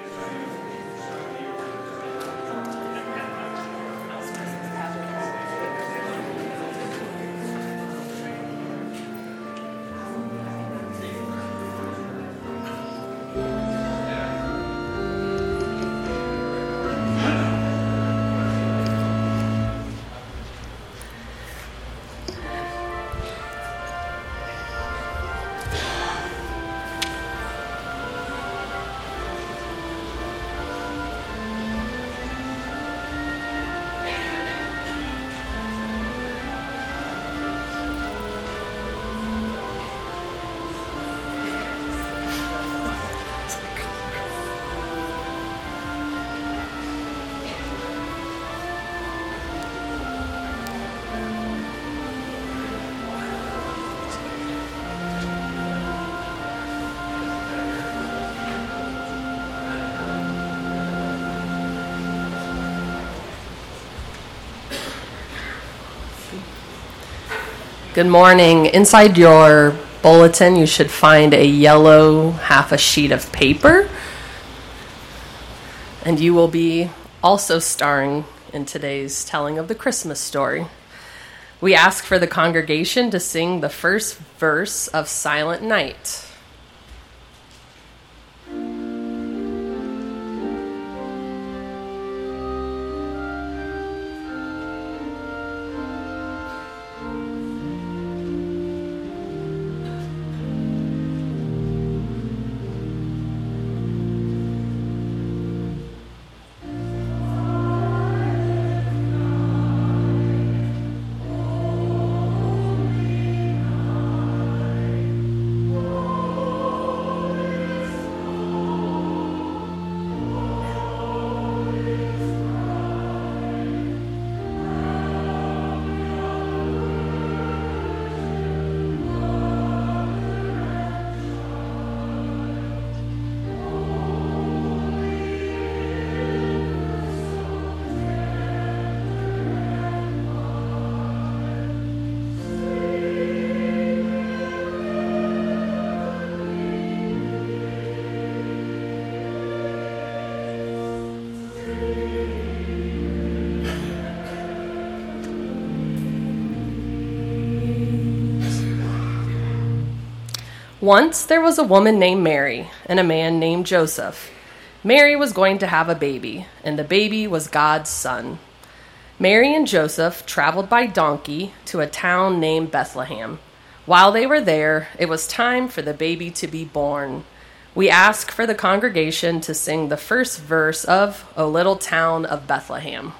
Good morning. Inside your bulletin, you should find a yellow half a sheet of paper. And you will be also starring in today's telling of the Christmas story. We ask for the congregation to sing the first verse of Silent Night. Once there was a woman named Mary and a man named Joseph. Mary was going to have a baby, and the baby was God's son. Mary and Joseph traveled by donkey to a town named Bethlehem. While they were there, it was time for the baby to be born. We ask for the congregation to sing the first verse of O Little Town of Bethlehem.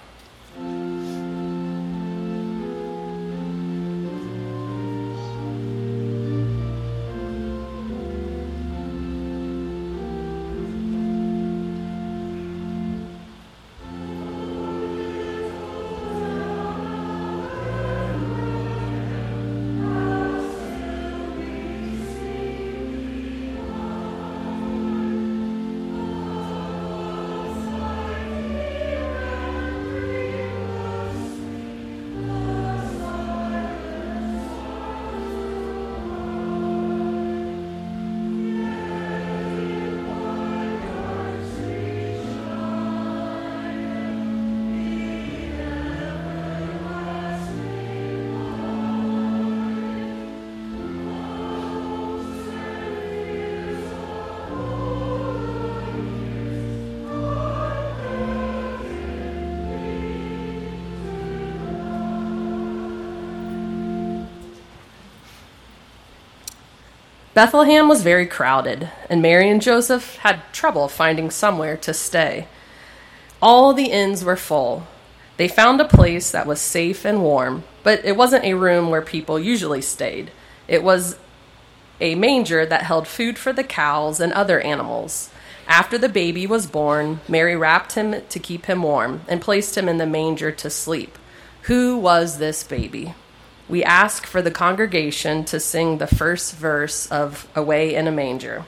Bethlehem was very crowded, and Mary and Joseph had trouble finding somewhere to stay. All the inns were full. They found a place that was safe and warm, but it wasn't a room where people usually stayed. It was a manger that held food for the cows and other animals. After the baby was born, Mary wrapped him to keep him warm and placed him in the manger to sleep. Who was this baby? We ask for the congregation to sing the first verse of Away in a Manger.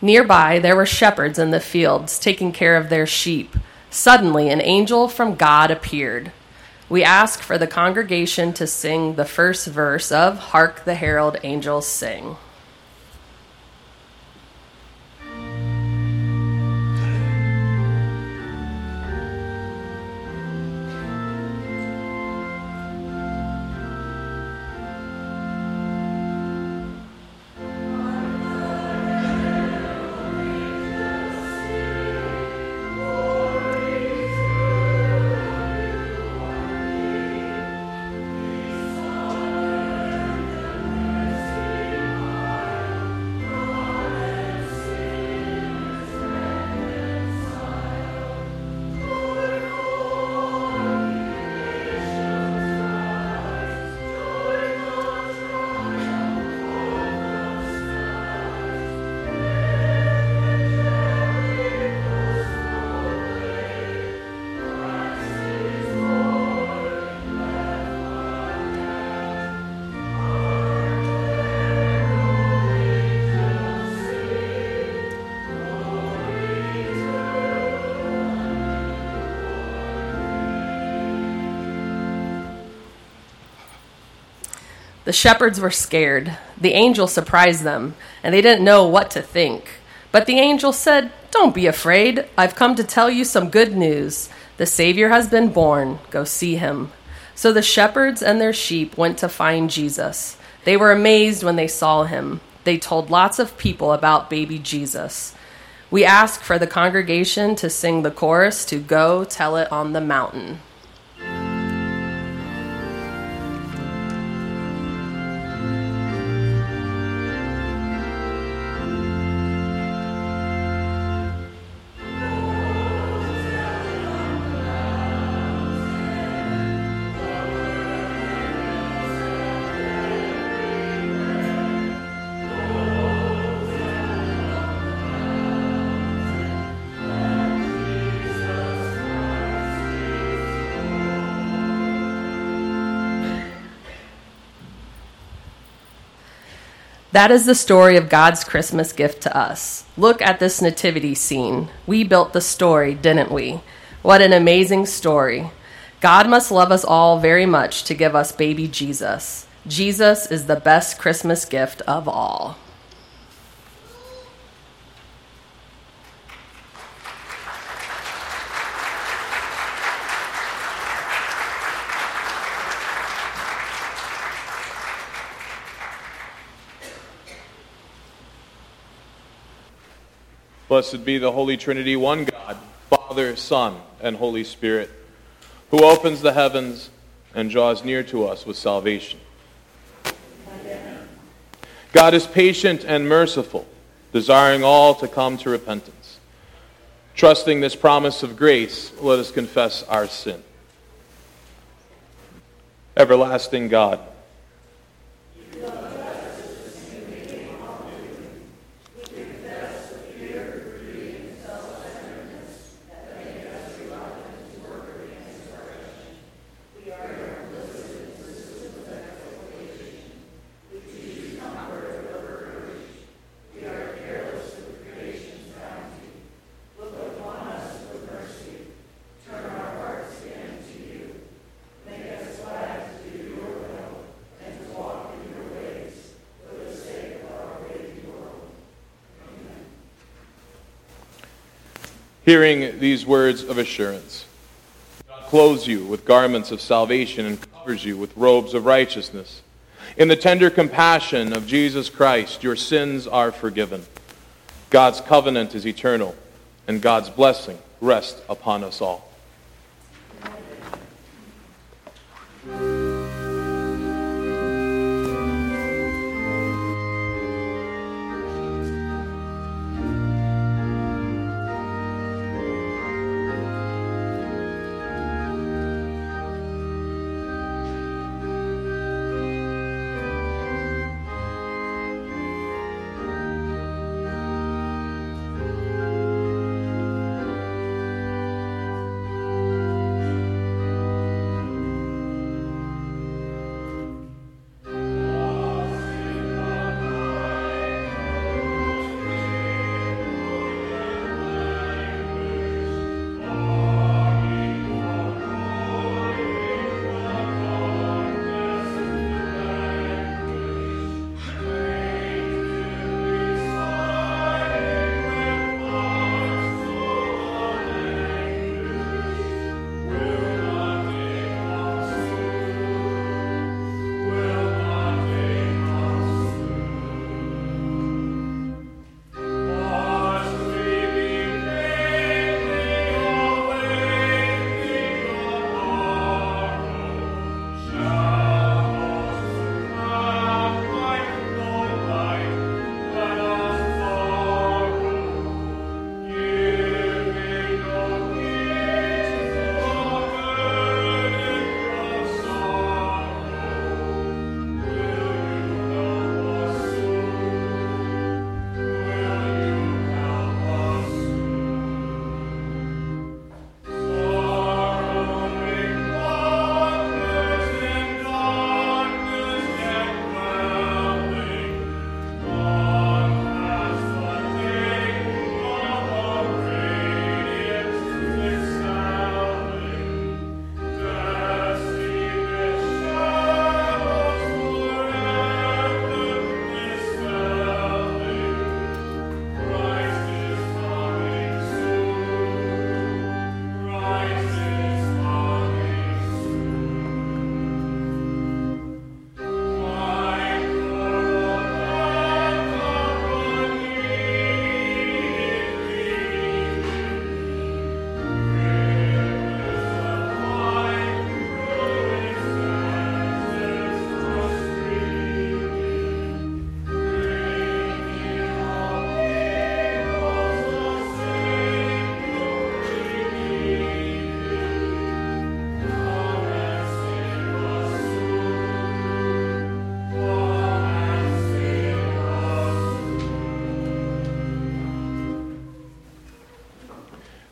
Nearby, there were shepherds in the fields taking care of their sheep. Suddenly, an angel from God appeared. We ask for the congregation to sing the first verse of Hark the Herald Angels Sing. The shepherds were scared. The angel surprised them, and they didn't know what to think. But the angel said, "Don't be afraid. I've come to tell you some good news. The Savior has been born. Go see him." So the shepherds and their sheep went to find Jesus. They were amazed when they saw him. They told lots of people about baby Jesus. We ask for the congregation to sing the chorus to Go Tell It on the Mountain. That is the story of God's Christmas gift to us. Look at this nativity scene. We built the story, didn't we? What an amazing story. God must love us all very much to give us baby Jesus. Jesus is the best Christmas gift of all. Blessed be the Holy Trinity, one God, Father, Son, and Holy Spirit, who opens the heavens and draws near to us with salvation. Amen. God is patient and merciful, desiring all to come to repentance. Trusting this promise of grace, let us confess our sin. Everlasting God, hearing these words of assurance, God clothes you with garments of salvation and covers you with robes of righteousness. In the tender compassion of Jesus Christ, your sins are forgiven. God's covenant is eternal, and God's blessing rests upon us all.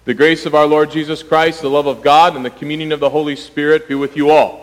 The grace of our Lord Jesus Christ, the love of God, and the communion of the Holy Spirit be with you all.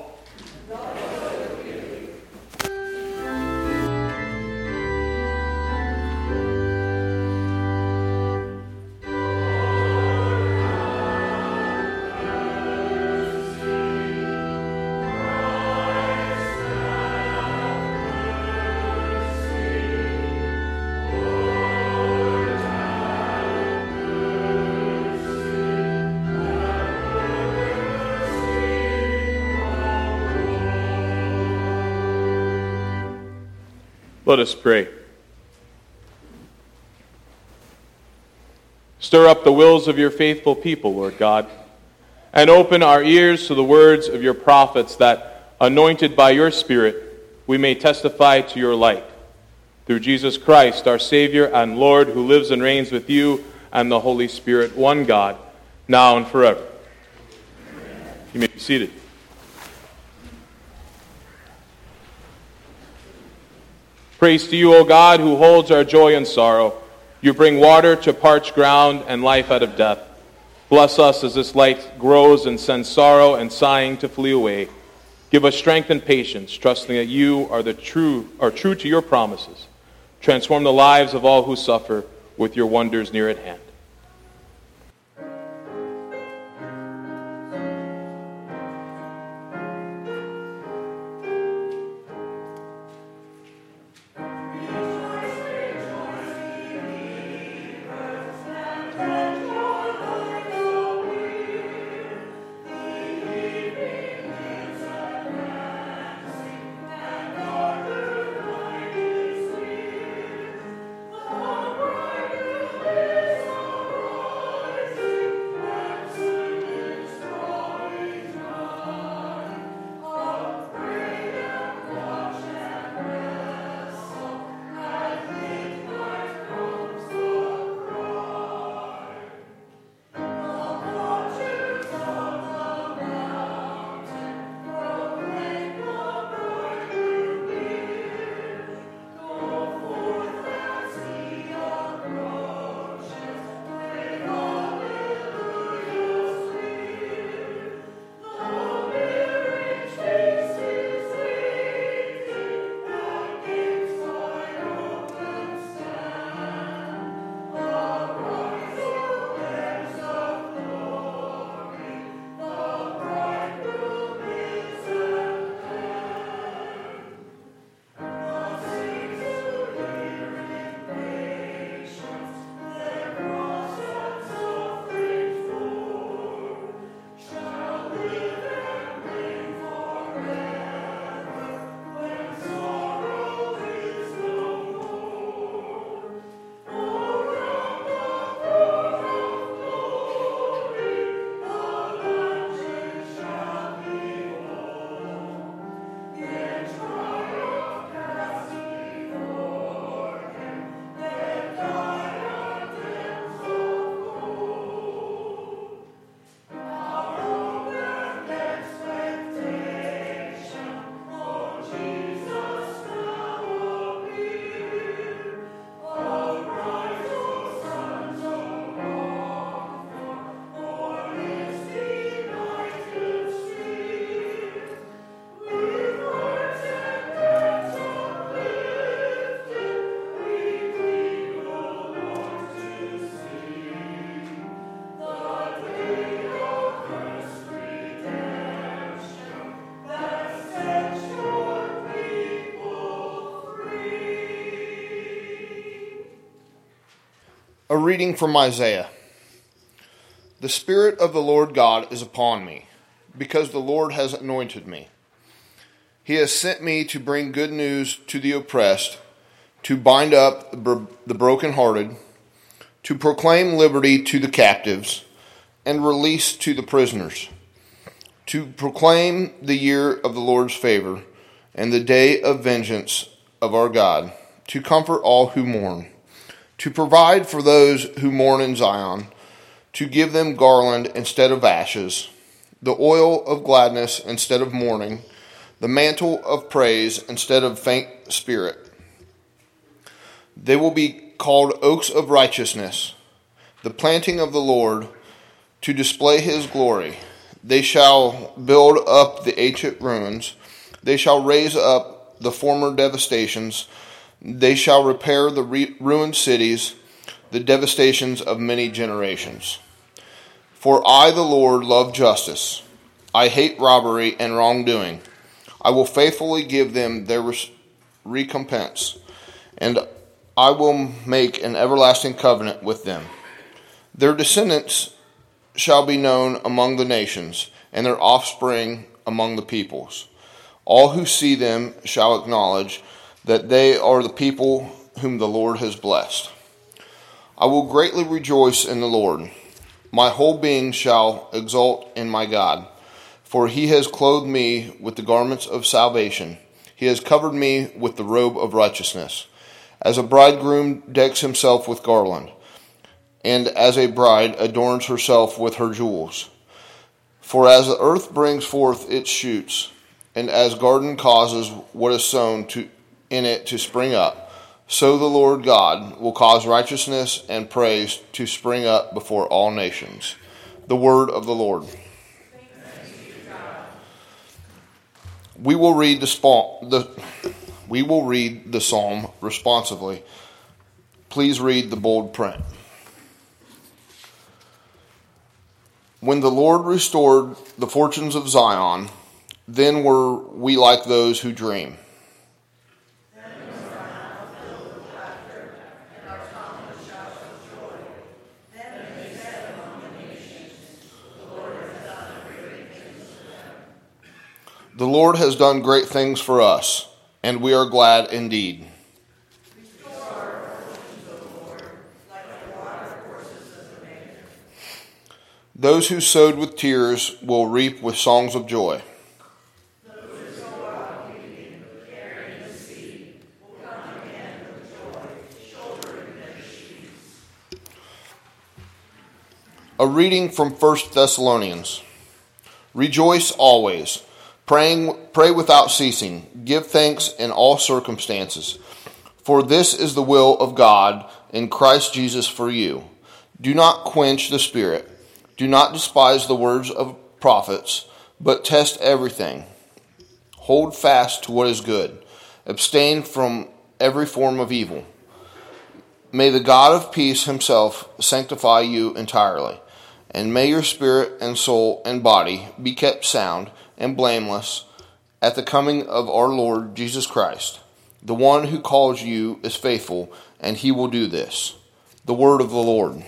Let us pray. Stir up the wills of your faithful people, Lord God, and open our ears to the words of your prophets that, anointed by your Spirit, we may testify to your light. Through Jesus Christ, our Savior and Lord, who lives and reigns with you and the Holy Spirit, one God, now and forever. You may be seated. Praise to you, O God, who holds our joy and sorrow. You bring water to parched ground and life out of death. Bless us as this light grows and sends sorrow and sighing to flee away. Give us strength and patience, trusting that you are true to your promises. Transform the lives of all who suffer with your wonders near at hand. A reading from Isaiah. The Spirit of the Lord God is upon me, because the Lord has anointed me. He has sent me to bring good news to the oppressed, to bind up the brokenhearted, to proclaim liberty to the captives, and release to the prisoners, to proclaim the year of the Lord's favor, and the day of vengeance of our God, to comfort all who mourn, to provide for those who mourn in Zion, to give them garland instead of ashes, the oil of gladness instead of mourning, the mantle of praise instead of faint spirit. They will be called oaks of righteousness, the planting of the Lord, to display his glory. They shall build up the ancient ruins. They shall raise up the former devastations. They shall repair the ruined cities, the devastations of many generations. For I, the Lord, love justice. I hate robbery and wrongdoing. I will faithfully give them their recompense, and I will make an everlasting covenant with them. Their descendants shall be known among the nations, and their offspring among the peoples. All who see them shall acknowledge that they are the people whom the Lord has blessed. I will greatly rejoice in the Lord. My whole being shall exult in my God, for he has clothed me with the garments of salvation. He has covered me with the robe of righteousness. As a bridegroom decks himself with garland, and as a bride adorns herself with her jewels. For as the earth brings forth its shoots, and as garden causes what is sown in it to spring up, so the Lord God will cause righteousness and praise to spring up before all nations. The word of the Lord. We will read the psalm responsively. Please read the bold print. When the Lord restored the fortunes of Zion, then were we like those who dream. The Lord has done great things for us, and we are glad indeed. Those who sowed with tears will reap with songs of joy. A reading from 1 Thessalonians. Rejoice always. Pray without ceasing. Give thanks in all circumstances. For this is the will of God in Christ Jesus for you. Do not quench the Spirit. Do not despise the words of prophets, but test everything. Hold fast to what is good. Abstain from every form of evil. May the God of peace himself sanctify you entirely. And may your spirit and soul and body be kept sound and blameless at the coming of our Lord Jesus Christ. The one who calls you is faithful, and he will do this. The word of the Lord.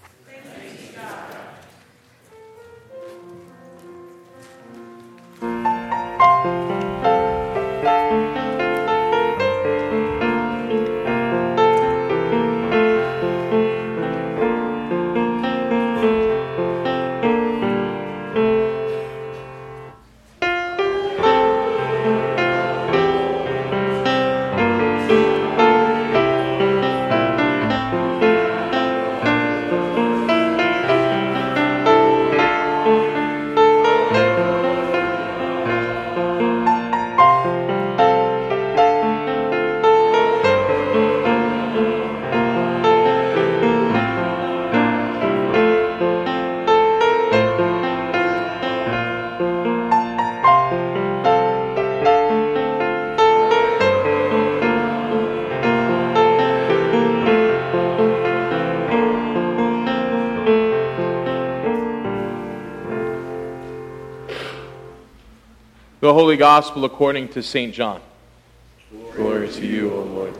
The Holy Gospel according to St. John. Glory to you, O Lord.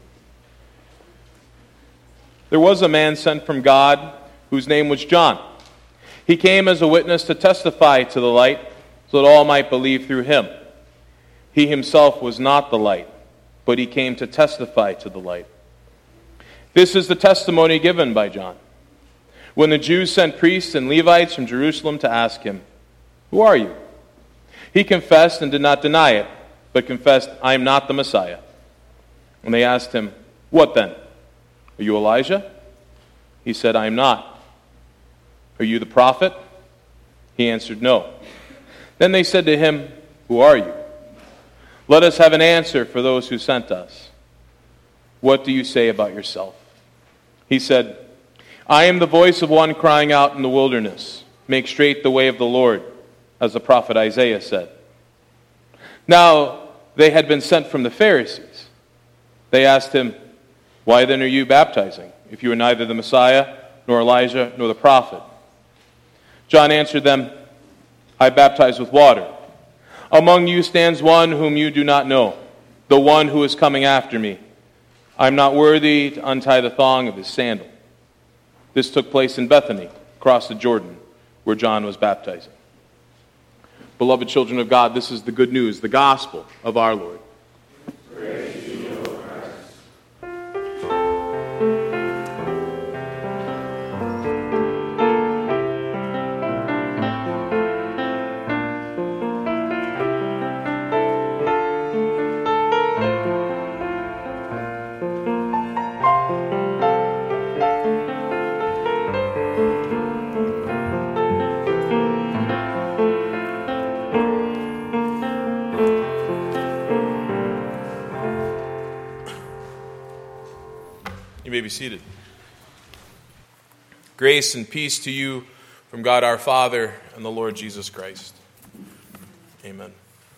There was a man sent from God whose name was John. He came as a witness to testify to the light, so that all might believe through him. He himself was not the light, but he came to testify to the light. This is the testimony given by John. When the Jews sent priests and Levites from Jerusalem to ask him, "Who are you?" He confessed and did not deny it, but confessed, "I am not the Messiah." And they asked him, "What then? Are you Elijah?" He said, "I am not." "Are you the prophet?" He answered, "No." Then they said to him, "Who are you? Let us have an answer for those who sent us. What do you say about yourself?" He said, "I am the voice of one crying out in the wilderness, Make straight the way of the Lord, as the prophet Isaiah said. Now they had been sent from the Pharisees. They asked him, "Why then are you baptizing, if you are neither the Messiah, nor Elijah, nor the prophet?" John answered them, "I baptize with water. Among you stands one whom you do not know, the one who is coming after me. I am not worthy to untie the thong of his sandal." This took place in Bethany, across the Jordan, where John was baptizing. Beloved children of God, this is the good news, the gospel of our Lord. Praise to you, O Christ. You may be seated. Grace and peace to you from God our Father and the Lord Jesus Christ. Amen.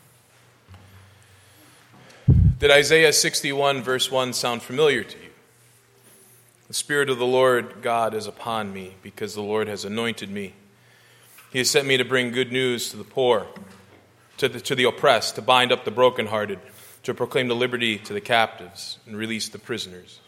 Did Isaiah 61 verse 1 sound familiar to you? The Spirit of the Lord God is upon me, because the Lord has anointed me. He has sent me to bring good news to the poor, to the oppressed, to bind up the brokenhearted, to proclaim the liberty to the captives, and release the prisoners.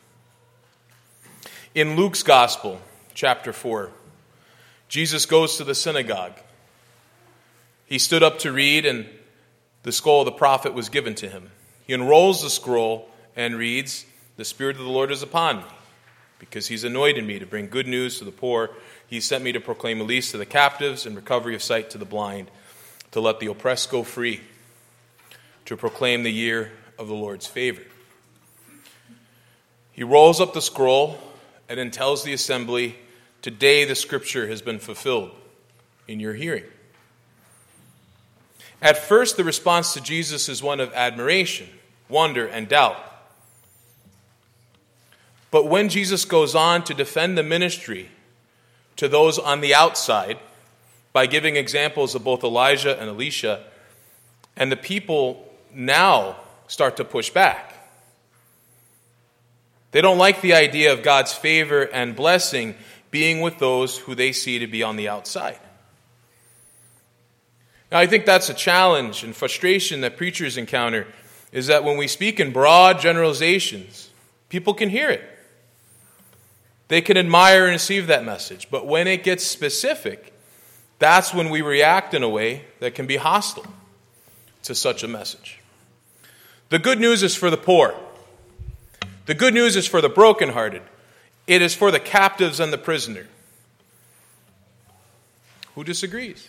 In Luke's Gospel, chapter 4, Jesus goes to the synagogue. He stood up to read, and the scroll of the prophet was given to him. He unrolls the scroll and reads, "The Spirit of the Lord is upon me, because he's anointed me to bring good news to the poor. He sent me to proclaim release to the captives and recovery of sight to the blind, to let the oppressed go free, to proclaim the year of the Lord's favor." He rolls up the scroll and then tells the assembly, "Today the scripture has been fulfilled in your hearing." At first, the response to Jesus is one of admiration, wonder, and doubt. But when Jesus goes on to defend the ministry to those on the outside by giving examples of both Elijah and Elisha, and the people now start to push back. They don't like the idea of God's favor and blessing being with those who they see to be on the outside. Now, I think that's a challenge and frustration that preachers encounter, is that when we speak in broad generalizations, people can hear it. They can admire and receive that message. But when it gets specific, that's when we react in a way that can be hostile to such a message. The good news is for the poor. The good news is for the brokenhearted. It is for the captives and the prisoner. Who disagrees?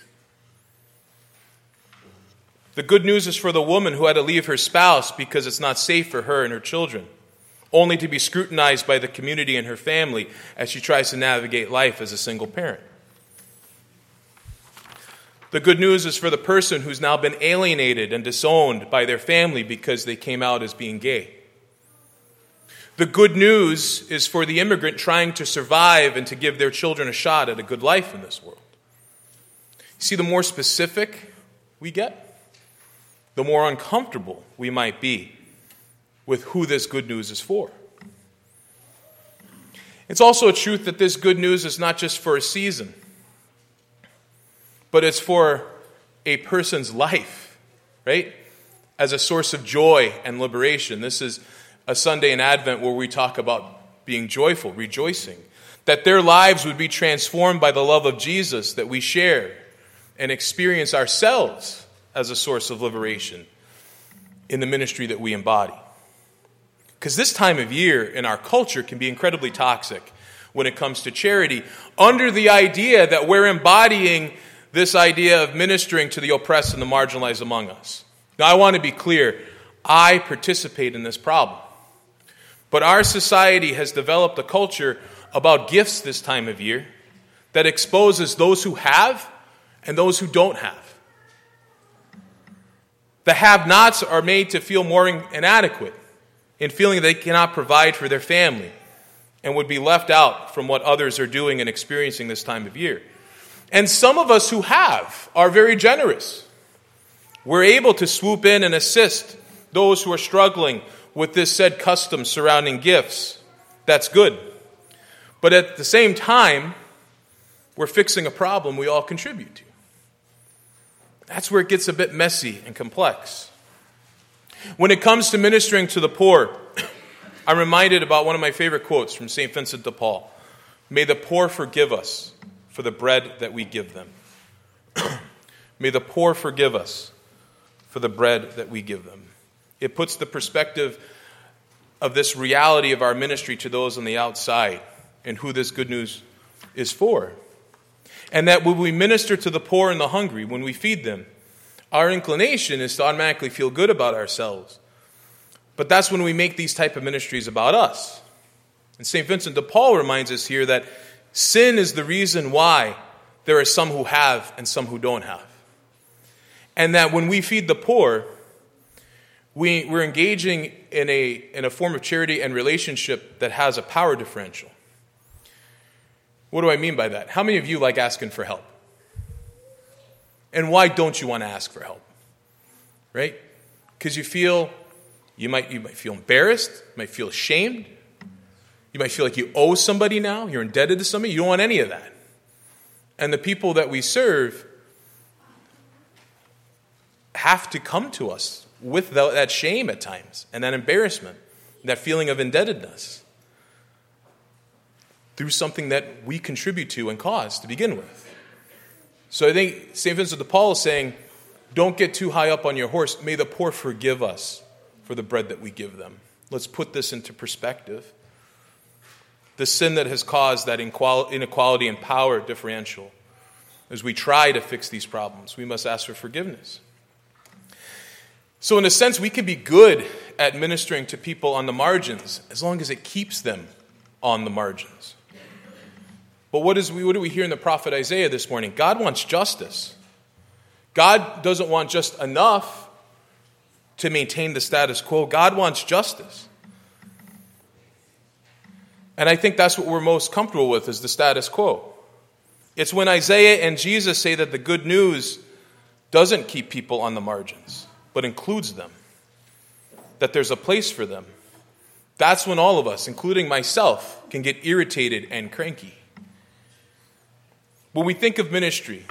The good news is for the woman who had to leave her spouse because it's not safe for her and her children, only to be scrutinized by the community and her family as she tries to navigate life as a single parent. The good news is for the person who's now been alienated and disowned by their family because they came out as being gay. The good news is for the immigrant trying to survive and to give their children a shot at a good life in this world. See, the more specific we get, the more uncomfortable we might be with who this good news is for. It's also a truth that this good news is not just for a season, but it's for a person's life, right? As a source of joy and liberation. This is a Sunday in Advent where we talk about being joyful, rejoicing, that their lives would be transformed by the love of Jesus that we share and experience ourselves as a source of liberation in the ministry that we embody. Because this time of year in our culture can be incredibly toxic when it comes to charity, under the idea that we're embodying this idea of ministering to the oppressed and the marginalized among us. Now, I want to be clear. I participate in this problem. But our society has developed a culture about gifts this time of year that exposes those who have and those who don't have. The have-nots are made to feel more inadequate in feeling they cannot provide for their family and would be left out from what others are doing and experiencing this time of year. And some of us who have are very generous. We're able to swoop in and assist those who are struggling with this said custom surrounding gifts. That's good. But at the same time, we're fixing a problem we all contribute to. That's where it gets a bit messy and complex. When it comes to ministering to the poor, I'm reminded about one of my favorite quotes from St. Vincent de Paul. May the poor forgive us for the bread that we give them. May the poor forgive us for the bread that we give them. It puts the perspective of this reality of our ministry to those on the outside and who this good news is for. And that when we minister to the poor and the hungry, when we feed them, our inclination is to automatically feel good about ourselves. But that's when we make these type of ministries about us. And St. Vincent de Paul reminds us here that sin is the reason why there are some who have and some who don't have. And that when we feed the poor, we're engaging in a form of charity and relationship that has a power differential. What do I mean by that? How many of you like asking for help? And why don't you want to ask for help? Right? Because you might feel embarrassed, you might feel ashamed, you might feel like you owe somebody now, you're indebted to somebody, you don't want any of that. And the people that we serve have to come to us with that shame at times, and that embarrassment, that feeling of indebtedness, through something that we contribute to and cause to begin with. So I think St. Vincent de Paul is saying, don't get too high up on your horse. May the poor forgive us for the bread that we give them. Let's put this into perspective. The sin that has caused that inequality and power differential, as we try to fix these problems, we must ask for forgiveness. So in a sense, we can be good at ministering to people on the margins as long as it keeps them on the margins. But what do we hear in the prophet Isaiah this morning? God wants justice. God doesn't want just enough to maintain the status quo. God wants justice. And I think that's what we're most comfortable with, is the status quo. It's when Isaiah and Jesus say that the good news doesn't keep people on the margins, but includes them, that there's a place for them. That's when all of us, including myself, can get irritated and cranky. When we think of ministry,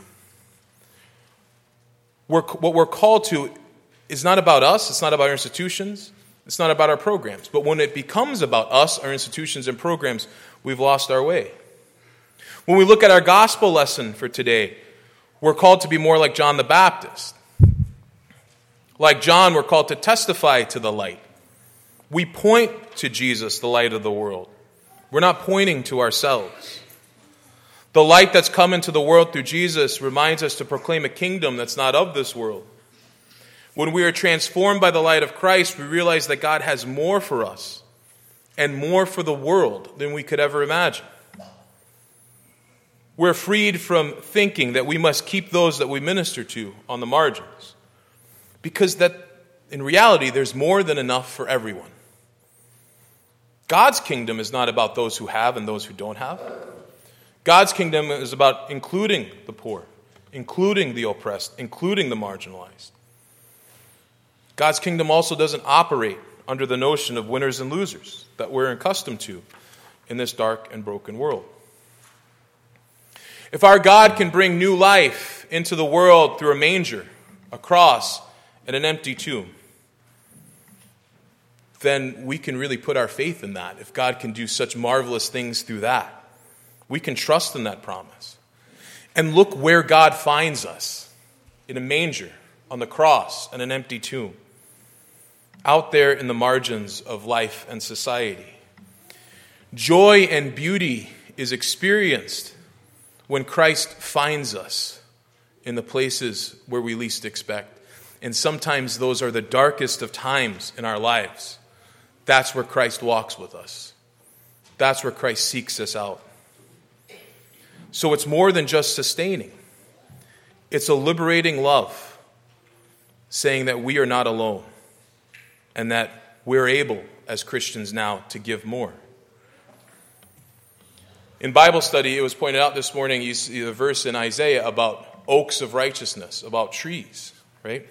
what we're called to is not about us, it's not about our institutions, it's not about our programs. But when it becomes about us, our institutions and programs, we've lost our way. When we look at our gospel lesson for today, we're called to be more like John the Baptist. Like John, we're called to testify to the light. We point to Jesus, the light of the world. We're not pointing to ourselves. The light that's come into the world through Jesus reminds us to proclaim a kingdom that's not of this world. When we are transformed by the light of Christ, we realize that God has more for us and more for the world than we could ever imagine. We're freed from thinking that we must keep those that we minister to on the margins, because that in reality there's more than enough for everyone. God's kingdom is not about those who have and those who don't have. God's kingdom is about including the poor, including the oppressed, including the marginalized. God's kingdom also doesn't operate under the notion of winners and losers that we're accustomed to in this dark and broken world. If our God can bring new life into the world through a manger, a cross, and an empty tomb, then we can really put our faith in that. If God can do such marvelous things through that, we can trust in that promise. And look where God finds us, in a manger, on the cross, and an empty tomb, out there in the margins of life and society. Joy and beauty is experienced when Christ finds us in the places where we least expect. And sometimes those are the darkest of times in our lives. That's where Christ walks with us. That's where Christ seeks us out. So it's more than just sustaining. It's a liberating love, saying that we are not alone and that we're able, as Christians now, to give more. In Bible study, it was pointed out this morning, you see the verse in Isaiah about oaks of righteousness, about trees, right?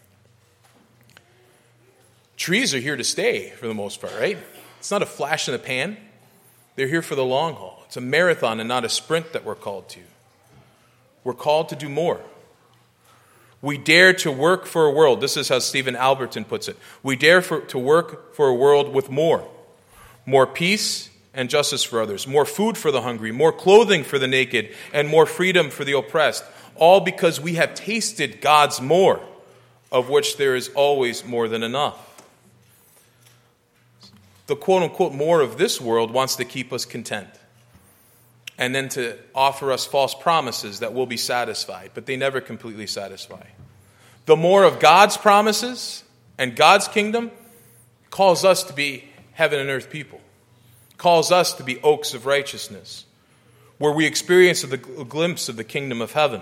Trees are here to stay for the most part, right? It's not a flash in the pan. They're here for the long haul. It's a marathon and not a sprint that we're called to. We're called to do more. We dare to work for a world. This is how Stephen Alberton puts it. We dare to work for a world with more. More peace and justice for others. More food for the hungry. More clothing for the naked. And more freedom for the oppressed. All because we have tasted God's more, of which there is always more than enough. The quote-unquote more of this world wants to keep us content. And then to offer us false promises that we'll be satisfied, but they never completely satisfy. The more of God's promises and God's kingdom calls us to be heaven and earth people, calls us to be oaks of righteousness, where we experience a glimpse of the kingdom of heaven.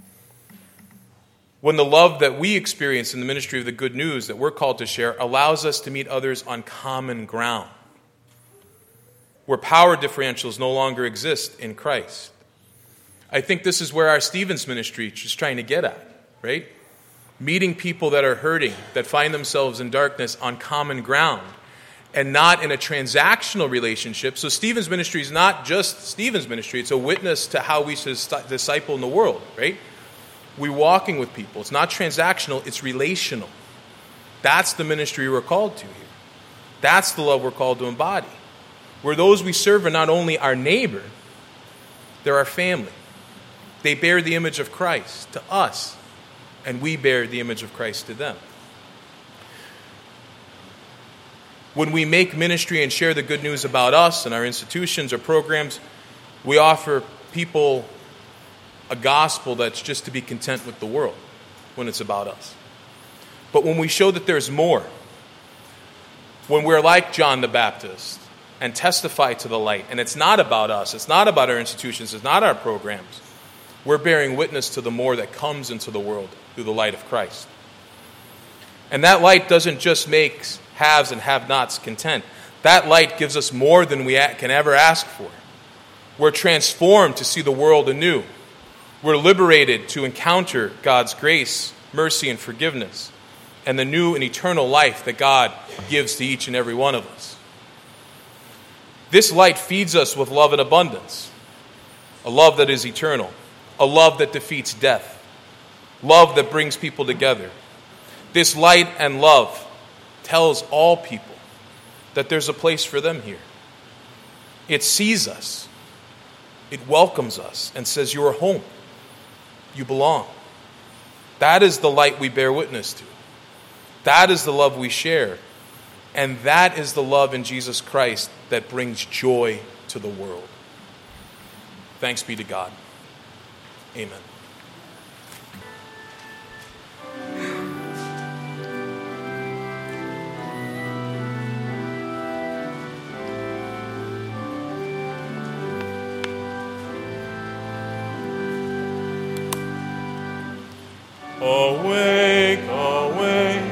When the love that we experience in the ministry of the good news that we're called to share allows us to meet others on common ground, where power differentials no longer exist in Christ. I think this is where our Stevens ministry is trying to get at, right? Meeting people that are hurting, that find themselves in darkness on common ground, and not in a transactional relationship. So Stevens ministry is not just Stevens ministry, it's a witness to how we should disciple in the world, right? We're walking with people. It's not transactional, it's relational. That's the ministry we're called to here. That's the love we're called to embody. Where those we serve are not only our neighbor, they're our family. They bear the image of Christ to us, and we bear the image of Christ to them. When we make ministry and share the good news about us and our institutions or programs, we offer people a gospel that's just to be content with the world when it's about us. But when we show that there's more, when we're like John the Baptist and testify to the light, and it's not about us, it's not about our institutions, it's not our programs, we're bearing witness to the more that comes into the world through the light of Christ. And that light doesn't just make haves and have-nots content. That light gives us more than we can ever ask for. We're transformed to see the world anew. We're liberated to encounter God's grace, mercy, and forgiveness, and the new and eternal life that God gives to each and every one of us. This light feeds us with love in abundance, a love that is eternal, a love that defeats death, love that brings people together. This light and love tells all people that there's a place for them here. It sees us, it welcomes us, and says, "You are home. You belong." That is the light we bear witness to. That is the love we share. And that is the love in Jesus Christ that brings joy to the world. Thanks be to God. Amen. Awake, awake.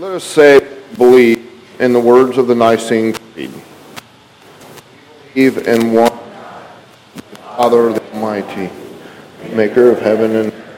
Let us say, believe in the words of the Nicene Creed. Believe in one Father the Almighty, maker of heaven and earth.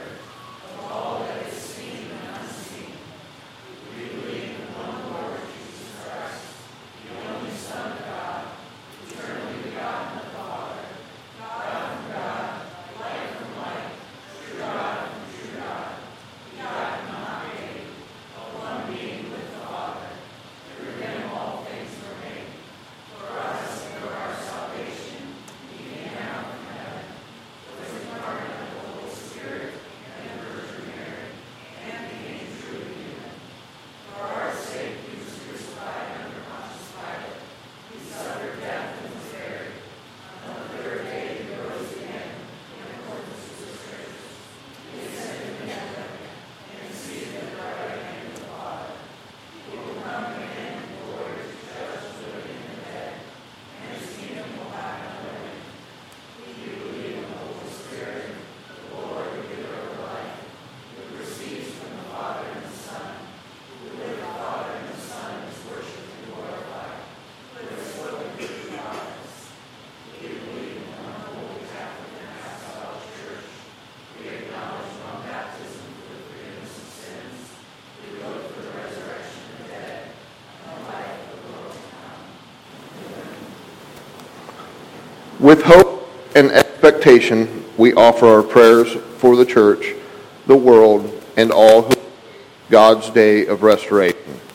With hope and expectation, we offer our prayers for the church, the world, and all who God's day of restoration.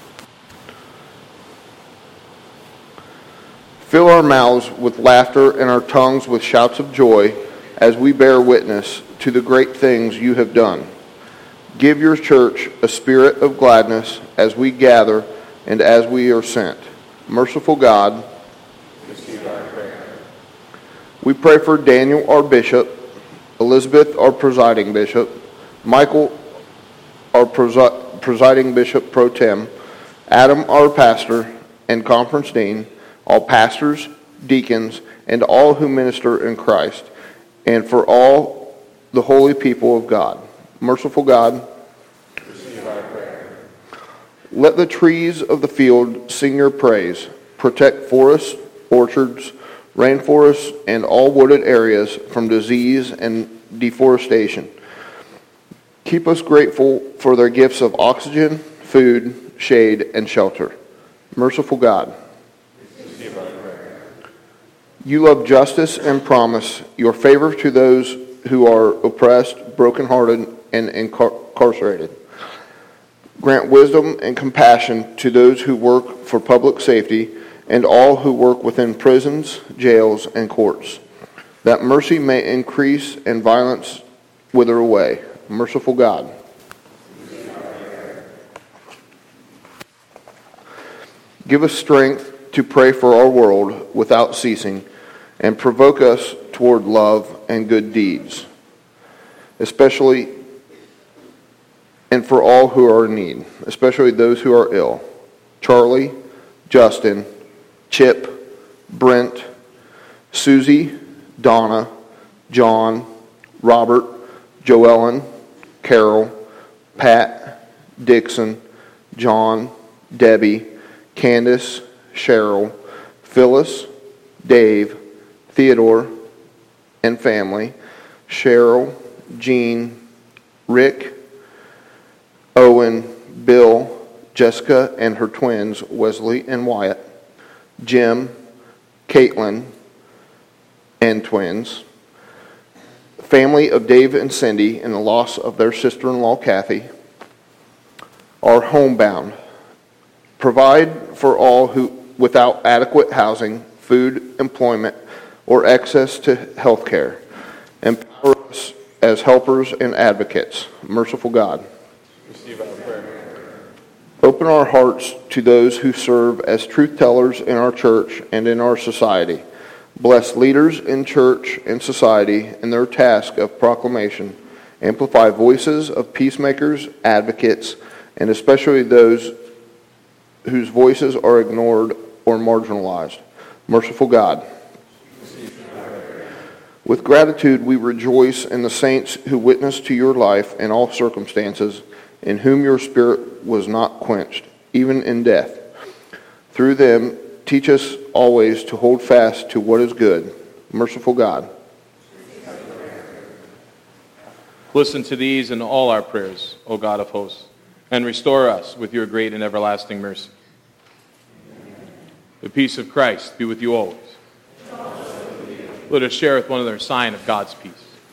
Fill our mouths with laughter and our tongues with shouts of joy as we bear witness to the great things you have done. Give your church a spirit of gladness as we gather and as we are sent. Merciful God, Receive our prayer. we pray for Daniel, our bishop, Elizabeth, our presiding bishop, Michael, our presiding bishop pro tem, Adam, our pastor and conference dean, all pastors, deacons, and all who minister in Christ, and for all the holy people of God. Merciful God, Receive our prayer. let the trees of the field sing your praise. Protect forests, orchards, rainforests, and all wooded areas from disease and deforestation. Keep us grateful for their gifts of oxygen, food, shade, and shelter. Merciful God, Receive our prayer. you love justice and promise your favor to those who are oppressed, brokenhearted, and incarcerated. Grant wisdom and compassion to those who work for public safety and all who work within prisons, jails, and courts, that mercy may increase and violence wither away. Merciful God, give us strength to pray for our world without ceasing, and provoke us toward love and good deeds, especially and for all who are in need, especially those who are ill. Charlie, Justin, Chip, Brent, Susie, Donna, John, Robert, Joellen, Carol, Pat, Dixon, John, Debbie, Candace, Cheryl, Phyllis, Dave, Theodore, and family, Cheryl, Jean, Rick, Owen, Bill, Jessica and her twins, Wesley and Wyatt, Jim, Caitlin, and twins, family of Dave and Cindy and the loss of their sister-in-law, Kathy, are homebound. Provide for all who without adequate housing, food, employment, or access to health care. Empower us as helpers and advocates. Merciful God, Receive our prayer. open our hearts to those who serve as truth tellers in our church and in our society. Bless leaders in church and society in their task of proclamation. Amplify voices of peacemakers, advocates, and especially those whose voices are ignored or marginalized. Merciful God, with gratitude we rejoice in the saints who witnessed to your life in all circumstances, in whom your spirit was not quenched, even in death. Through them, teach us always to hold fast to what is good. Merciful God, listen to these and all our prayers, O God of hosts, and restore us with your great and everlasting mercy. The peace of Christ be with you always. Let us share with one another a sign of God's peace.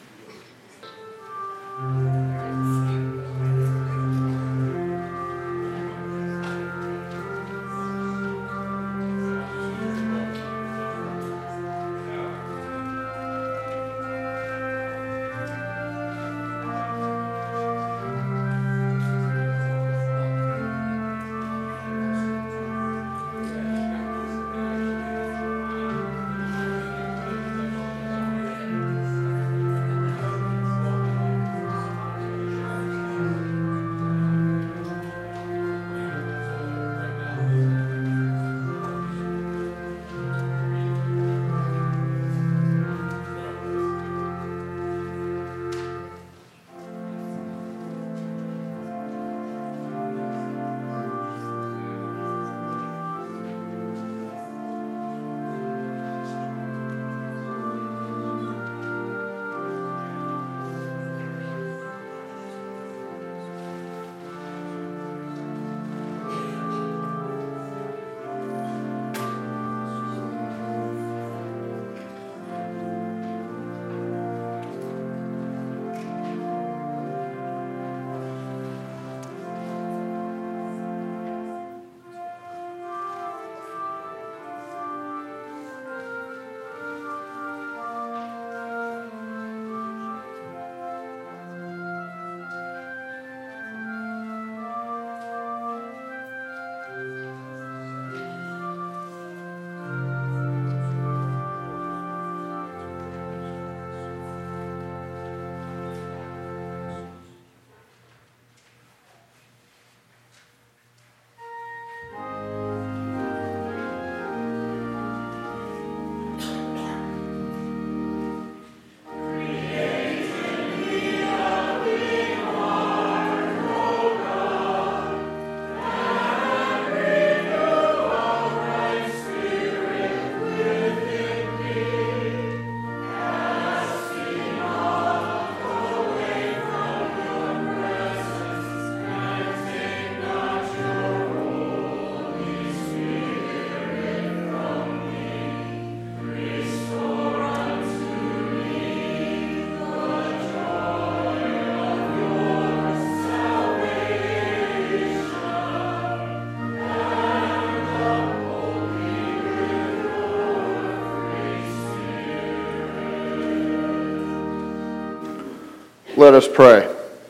Let us pray.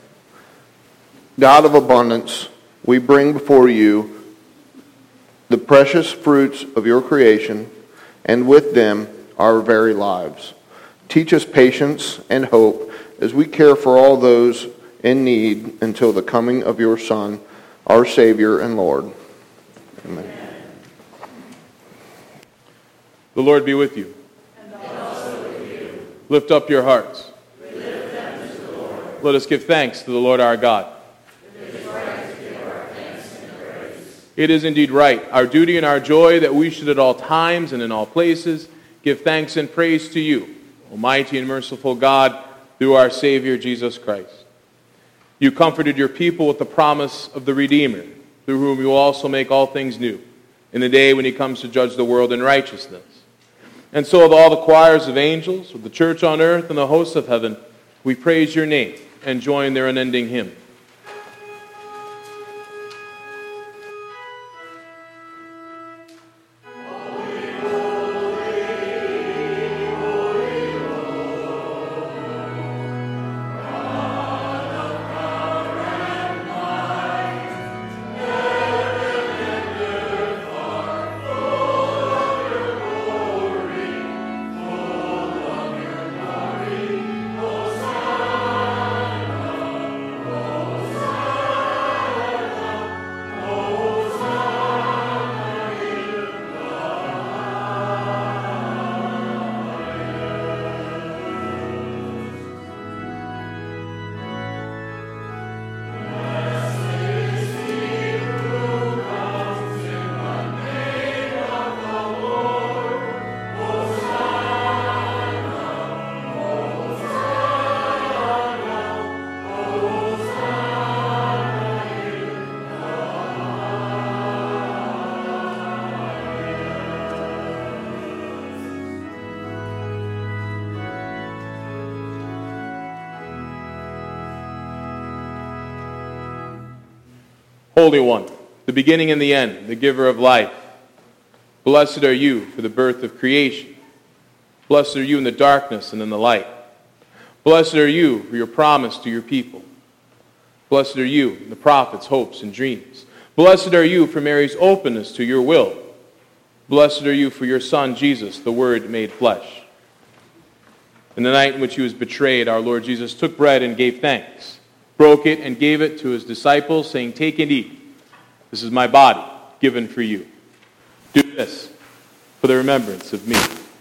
God of abundance, we bring before you the precious fruits of your creation, and with them our very lives. Teach us patience and hope as we care for all those in need until the coming of your Son, our Savior and Lord. Amen. The Lord be with you. And also with you. Lift up your hearts. We lift them to the Lord. Let us give thanks to the Lord our God. It is right to give our thanks and praise. It is indeed right, our duty and our joy, that we should at all times and in all places give thanks and praise to you, Almighty and merciful God, through our Savior Jesus Christ. You comforted your people with the promise of the Redeemer, through whom you also make all things new, in the day when he comes to judge the world in righteousness. And so with all the choirs of angels, with the church on earth and the hosts of heaven, we praise your name and join their unending hymn. Holy One, the beginning and the end, the giver of life. Blessed are you for the birth of creation. Blessed are you in the darkness and in the light. Blessed are you for your promise to your people. Blessed are you in the prophets' hopes and dreams. Blessed are you for Mary's openness to your will. Blessed are you for your Son, Jesus, the Word made flesh. In the night in which he was betrayed, our Lord Jesus took bread and gave thanks, broke it and gave it to his disciples, saying, "Take and eat. This is my body, given for you. Do this for the remembrance of me."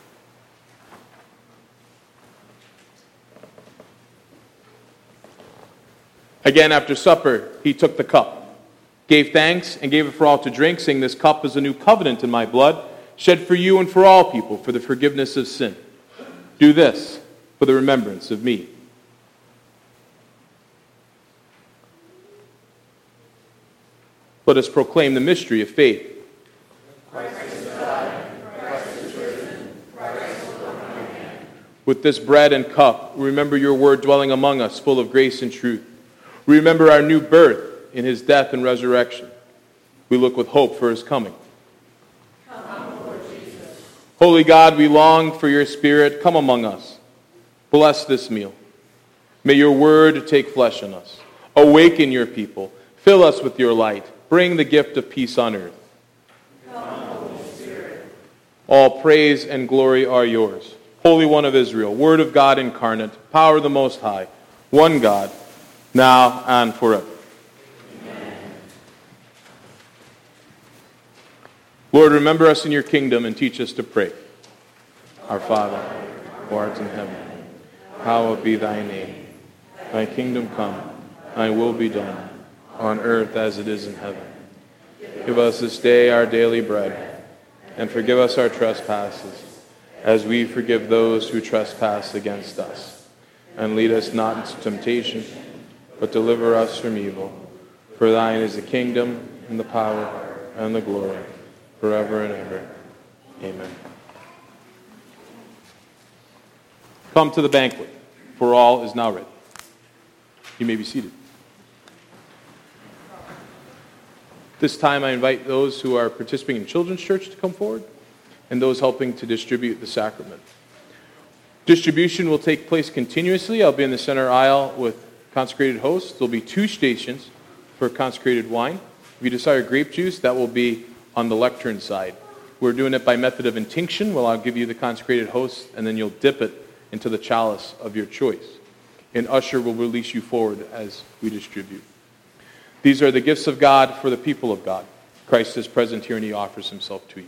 Again, after supper, he took the cup, gave thanks, and gave it for all to drink, saying, "This cup is a new covenant in my blood, shed for you and for all people for the forgiveness of sin. Do this for the remembrance of me." Let us proclaim the mystery of faith. Christ is God, Christ is risen, Christ is Lord again. With this bread and cup, we remember your word dwelling among us, full of grace and truth. We remember our new birth in his death and resurrection. We look with hope for his coming. Come, Lord Jesus. Holy God, we long for your Spirit. Come among us. Bless this meal. May your word take flesh in us. Awaken your people. Fill us with your light. Bring the gift of peace on earth. Come, Holy Spirit. All praise and glory are yours. Holy One of Israel, Word of God incarnate, power of the Most High, one God, now and forever. Amen. Lord, remember us in your kingdom and teach us to pray. Our Father, who art in heaven, hallowed be thy name. Thy kingdom come, thy will be done, on earth as it is in heaven. Give us this day our daily bread, and forgive us our trespasses, as we forgive those who trespass against us. And lead us not into temptation, but deliver us from evil. For thine is the kingdom, and the power, and the glory, forever and ever. Amen. Come to the banquet, for all is now ready. You may be seated. This time I invite those who are participating in Children's Church to come forward, and those helping to distribute the sacrament. Distribution will take place continuously. I'll be in the center aisle with consecrated hosts. There'll be 2 stations for consecrated wine. If you desire grape juice, that will be on the lectern side. We're doing it by method of intinction. Well, I'll give you the consecrated host, and then you'll dip it into the chalice of your choice. An usher will release you forward as we distribute. These are the gifts of God for the people of God. Christ is present here, and he offers himself to you.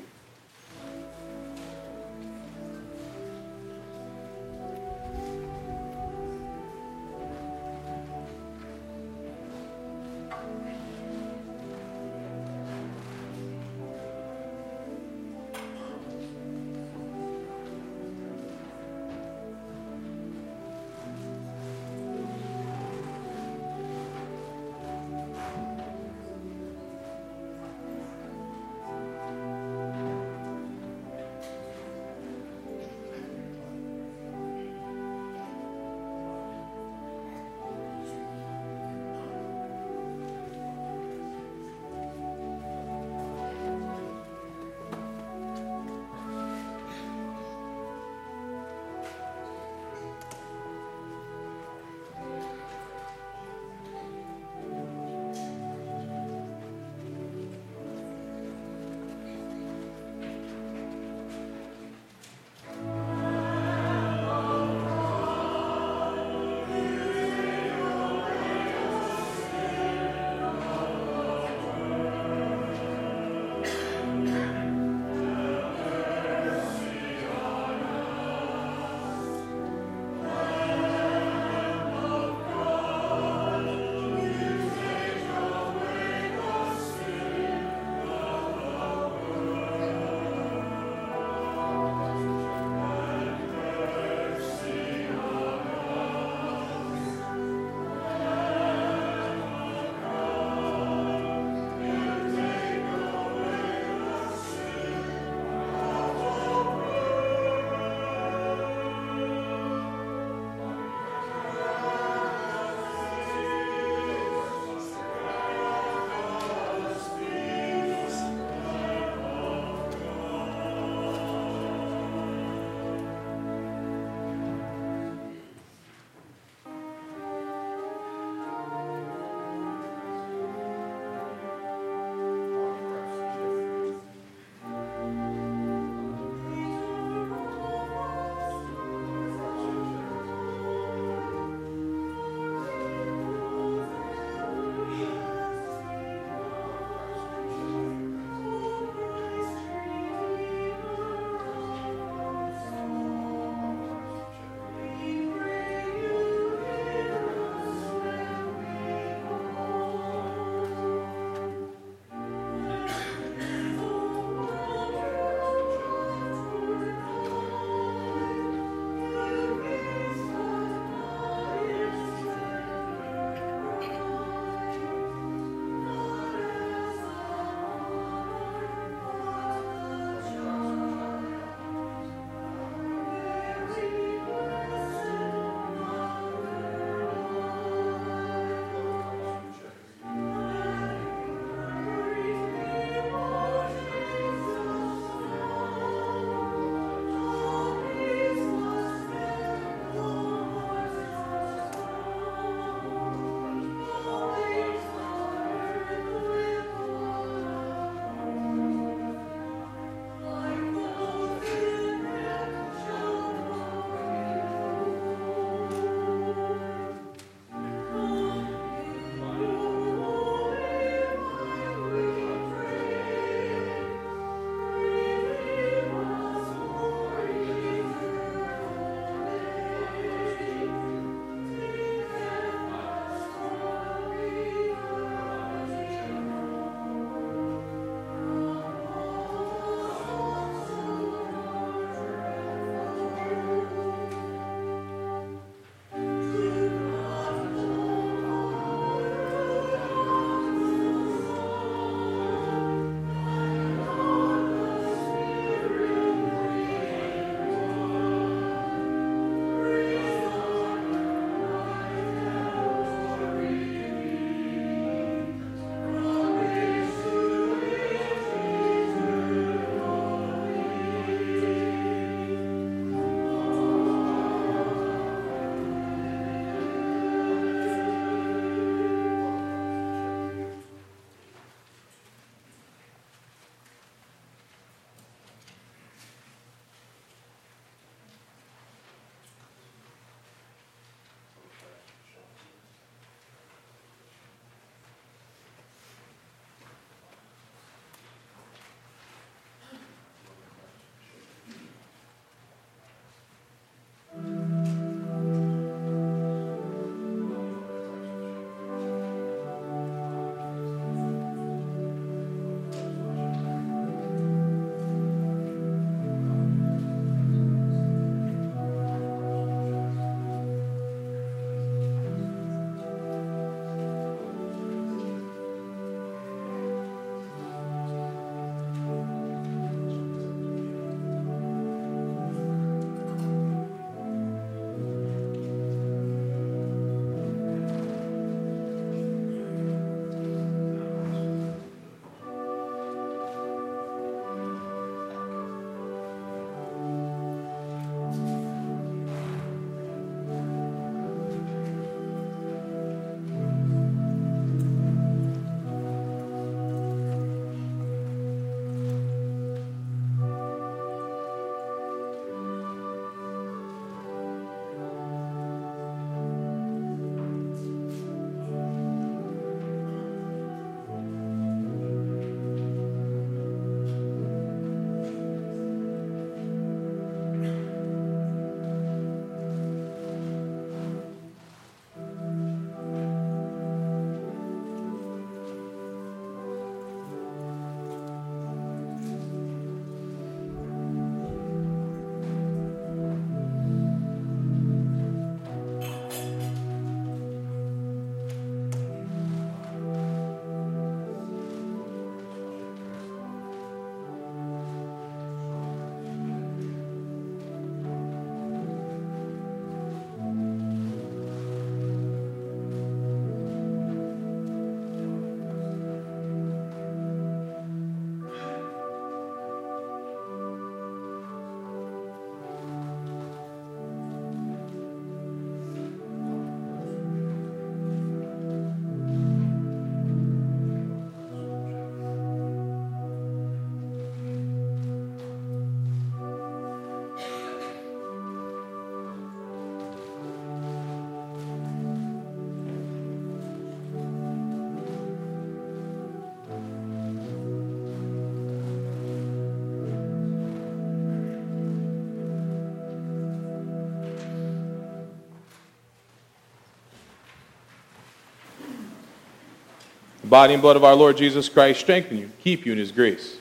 body and blood of our Lord Jesus Christ strengthen you, keep you in his grace.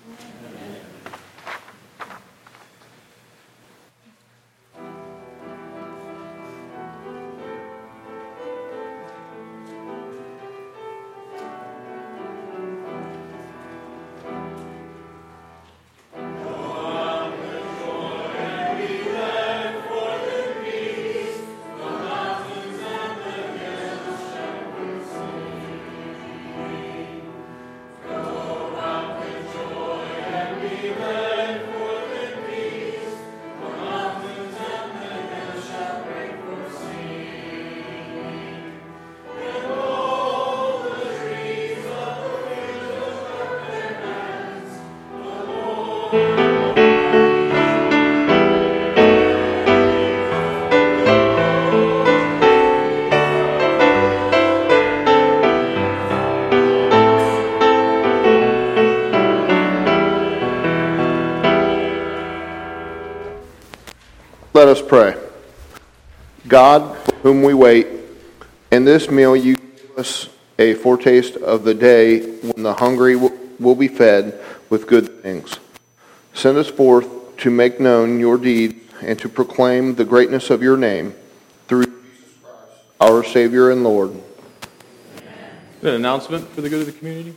Let us pray. God, for whom we wait, in this meal you give us a foretaste of the day when the hungry will be fed with good things. Send us forth to make known your deeds and to proclaim the greatness of your name through Jesus Christ, our Savior and Lord. An announcement for the good of the community?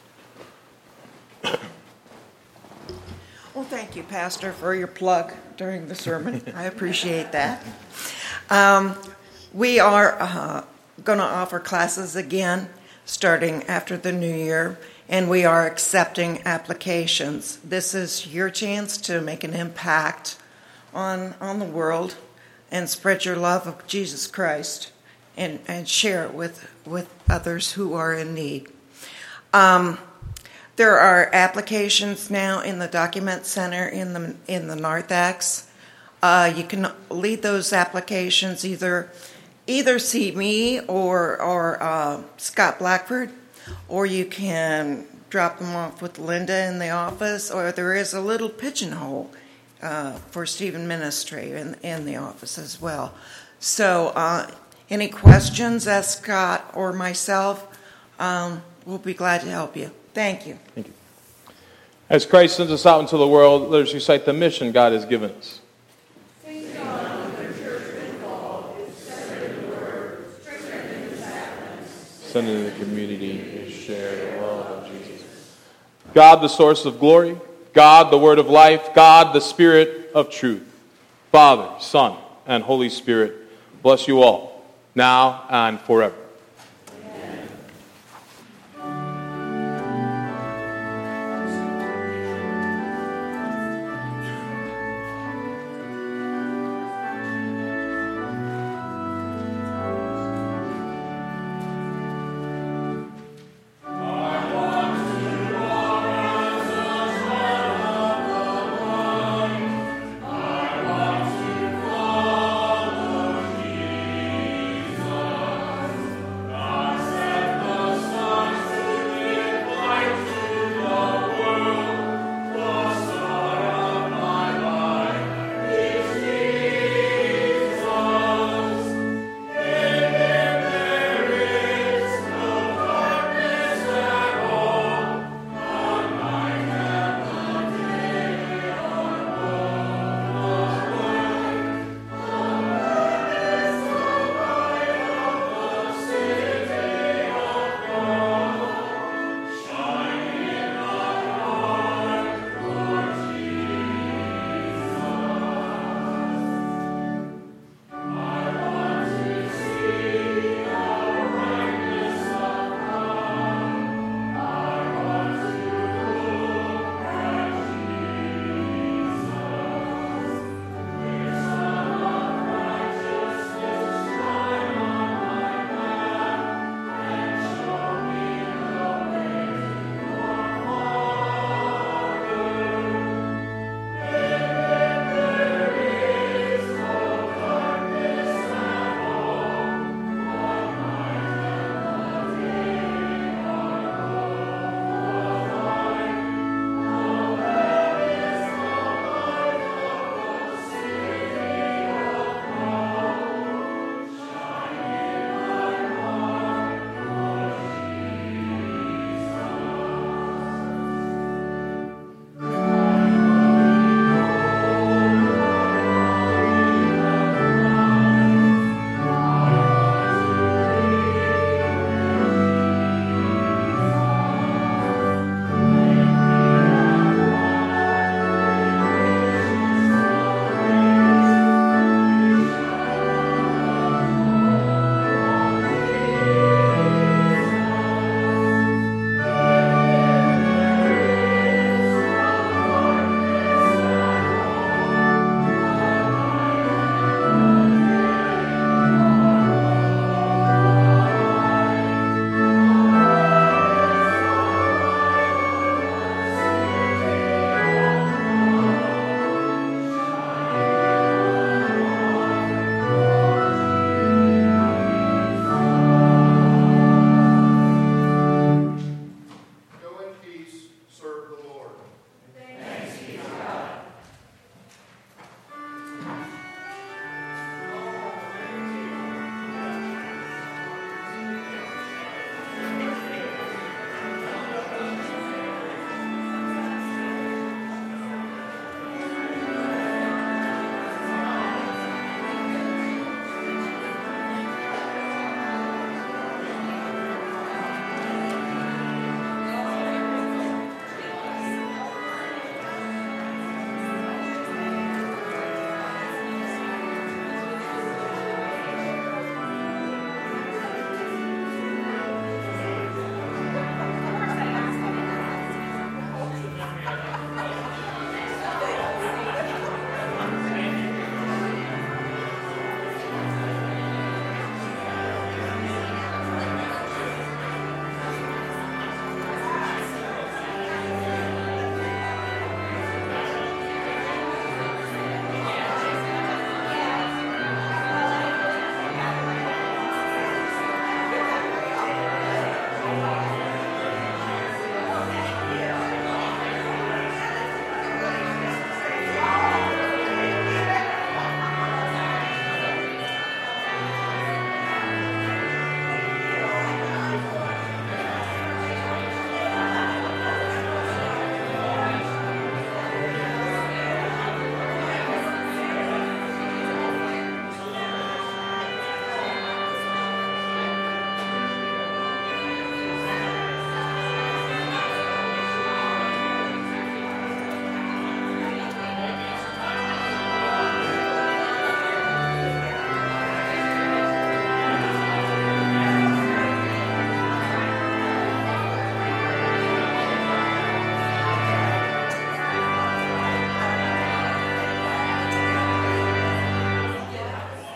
Well, thank you, Pastor, for your plug during the sermon. I appreciate that. We are going to offer classes again starting after the new year, and we are accepting applications. This is your chance to make an impact on the world and spread your love of Jesus Christ and share it with others who are in need. There are applications now in the Document Center in the Narthex. You can lead those applications either see me or Scott Blackford, or you can drop them off with Linda in the office, or there is a little pigeonhole for Stephen Ministry in the office as well. So any questions, ask Scott or myself. We'll be glad to help you. Thank you. Thank you. As Christ sends us out into the world, let us recite the mission God has given us. Send into the community to share the love of Jesus. God, the source of glory. God, the word of life. God, the spirit of truth. Father, Son, and Holy Spirit, bless you all, now and forever.